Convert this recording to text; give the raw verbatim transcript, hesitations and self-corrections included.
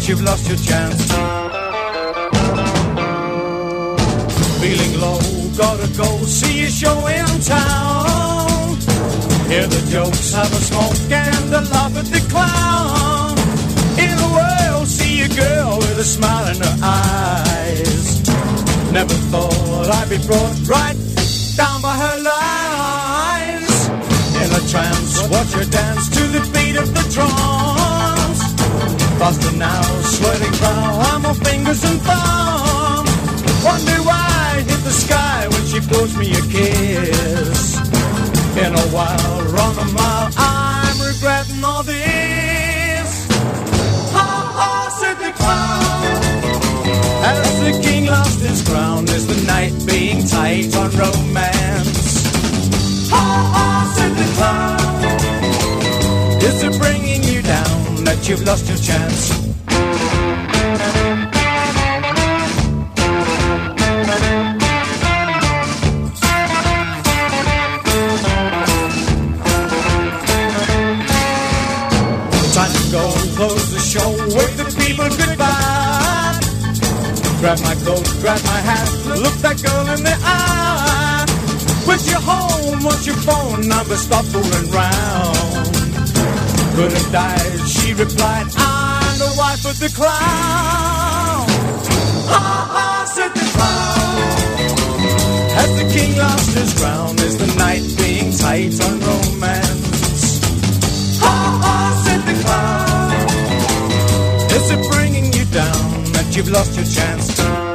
you've lost your chance. Feeling low, gotta go see a show in town. Hear the jokes, have a smoke and a laugh at the clown. In a world, see a girl with a smile in her eyes. Never thought I'd be brought right down by her lies. In a trance, watch her dance to the beat of the drums. Faster now, swirling round on fingers and thumb. Wonder why I hit the sky when she blows me a kiss. In a while, run a mile, I'm regretting all this. Ha ha, said the clown. As the king lost his crown, is the night being tight on romance? Ha ha, said the clown. Is it bringing you down that you've lost your chance? Time to go, close the show, wave the people goodbye. Grab my coat, grab my hat, look that girl in the eye. Quit your home, what's your phone number, stop fooling round. Could have died, she replied, I'm the wife of the clown. Ha ha, said the clown. Has the king lost his crown, is the night being tight on romance? Ha ha, said the clown. Is it bringing you down that you've lost your chance?